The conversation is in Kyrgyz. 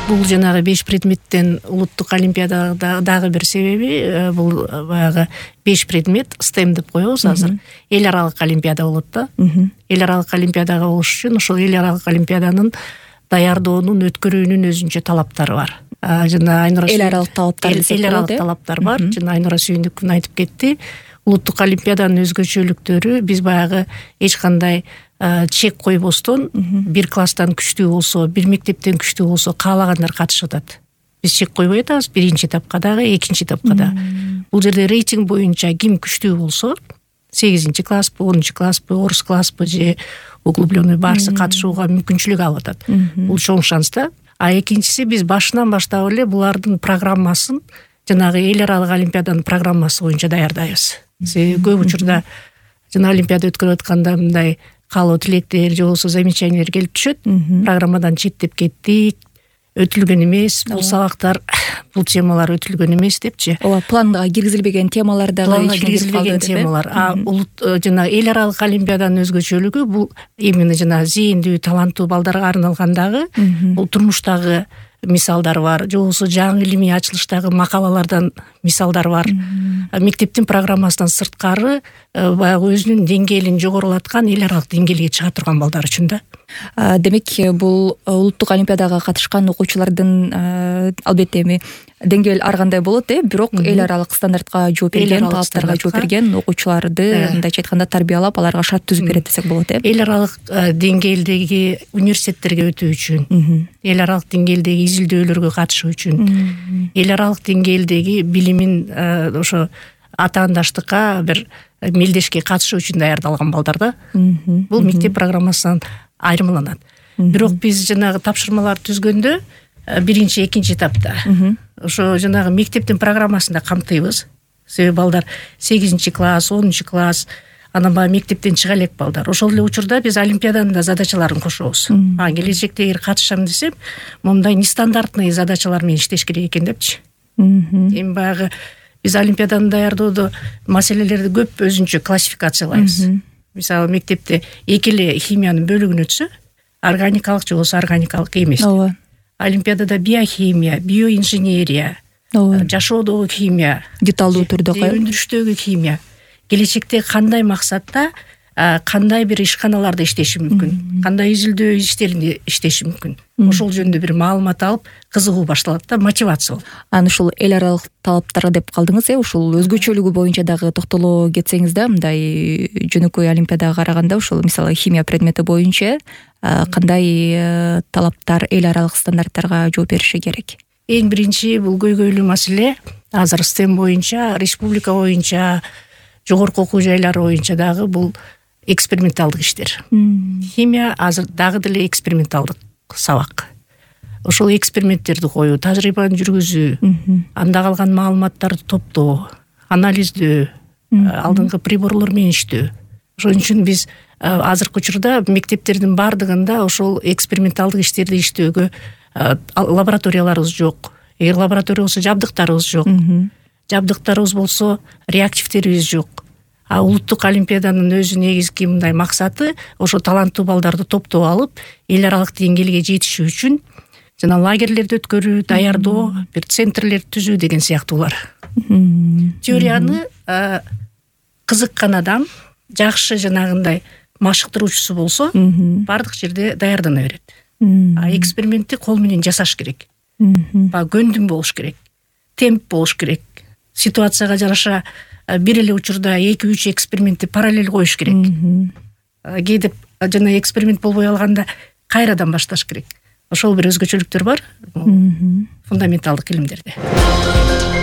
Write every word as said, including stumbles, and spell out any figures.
Бул жанагы беш предметтен улуттук олимпиадада дагы бир себеби бул баягы беш предмет стем деп коебуз азыр. Эл аралык олимпиада болот да. Эл аралык олимпиадага болуш үчүн ошол эл аралык олимпиаданын даярдоонун өткөрүүнүн өзүнчө талаптары бар. Жана Айнура эл аралык талаптар эл аралык талаптар бар. Жана Айнура Сүйүндүкүн айтып кетти. Улуттук олимпиаданын өзгөчөлүктөрү биз баягы эч кандай чек койбостон бир класстан күчтүү болсо, бир мектептен күчтүү болсо каалагандар катышып атат. Биз чек койбой атабыз биринчи этапка дагы, экинчи этапка дагы. Бул жерде рейтинг боюнча ким күчтүү болсо, сегизинчи класспы, онунчу класспы, орус класспы же углубленный баарысы катышууга мүмкүнчүлүк алып атат. Бул чоң шанс да. А экинчиси биз башынан баштап эле булардын программасын жанагы эл аралык олимпиаданын программасы боюнча даярдайбыз. Себеби көп учурда жана олимпиада өткөрүп атканда мындай каалоо тилектер же болбосо замечаниялер келип түшөт. Программадан четтеп кеттик, өтүлгөн эмес, бул сабактар, бул темалар өтүлгөн эмес депчи. Ооба, планга киргизилбеген темалар дагы планга киргизилбеген темалар. А улут жана эл аралык олимпиаданын өзгөчөлүгү бул именно жана зээндүү, таланттуу балдарга арналган дагы бул турмуштагы мисалдар бар, же болбосо жаңы илимий ачылыштагы макалалардан мисалдар бар. Мектептин программасынан сырткары баягы өзүнүн деңгээлин жогорулаткан эл аралык деңгээлге чыга турган балдар үчүн да. Демек бул улуттук олимпиадага катышкан окуучулардын албетте эми деңгээл ар кандай болот, э, бирок эл аралык стандартка жооп берген, талаптарга жооп берген окуучуларды мындайча айтканда тарбиялап, аларга шарт түзүп берет десек болот, э. Эл аралык деңгээлдеги университеттерге өтүү үчүн, эл аралык деңгээлдеги изилдөөлөргө катышуу үчүн, эл аралык деңгээлдеги билимин ошо атаандаштыкка бир мелдешке катышуу үчүн даярдалган балдар да. Бул мектеп программасынан айырмаланат. Бирок биз жанагы тапшырмалар түзгөндө биринчи, экинчи этапта ошо жанагы мектептин программасында камтыйбыз. Себеби балдар сегизинчи класс, онунчу класс, анан баягы мектептен чыга элек балдар. Ошол эле учурда биз олимпиаданын да задачаларын кошобуз. А келечекте эгер катышам десем, мондай нестандартный задачалар менен иштеш керек экен депчи. Эми баягы биз олимпиаданы даярдоодо маселелерди көп өзүнчө классификациялайбыз. Мисалы мектепте эки эле химиянын бөлүгүн өтсө, органикалык же болбосо органикалык эмес. Ооба. Олимпиадада биохимия, биоинженерия, жашоодогу химия, деталдуу түрдө өндүрүштөгү химия. Келечекте кандай максатта, кандай бир ишканаларда иштеши мүмкүн, кандай изилдөө иштеринде иштеши мүмкүн. Ошол жөнүндө бир маалымат алып, кызыгуу башталат да, мотивация болот. Аны ушул эл аралык талаптар деп калдыңыз, э, ушул өзгөчөлүгү боюнча дагы токтоло кетсеңиз да, мындай жөнөкөй олимпиадага караганда ушул мисалы химия предмети боюнча кандай талаптар эл аралык стандарттарга жооп бериши керек? Эң биринчи бул көйгөйлүү маселе азыр стем боюнча, республика боюнча, жогорку окуу жайлары боюнча дагы бул эксперименталдык иштер. Химия азыр дагы деле эксперименталдык сабак. Ошол эксперименттерди коюу, тажрыйбаны жүргүзүү, анда калган маалыматтарды топтоо, анализдөө, алдыңкы приборлор менен иштөө. Ошон үчүн биз азыркы учурда мектептердин бардыгында ошол эксперименталдык иштерди иштөөгө лабораторияларыбыз жок. Эгер лаборатория болсо жабдыктарыбыз жок. Жабдыктарыбыз болсо реактивтерибиз жок. А улуттук олимпиаданын өзү негизги мындай максаты ошо таланттуу балдарды топтоп алып, эл аралык деңгээлге жетишүү үчүн жана лагерлерди өткөрүү, даярдоо, бир центрлерди түзүү деген сыяктуулар. Теорияны кызыккан адам, жакшы жанагындай машыктыруучусу болсо, бардык жерде даярдана берет. А экспериментти кол менен жасаш керек. Ба көндүм болуш керек. Темп болуш керек. Ситуацияга жараша бир эле учурда эки үч экспериментти параллель коюш керек. Кээде жана эксперимент болбой алганда кайрадан башташ керек. Ошол бир өзгөчөлүктөр бар фундаменталдык илимдерде.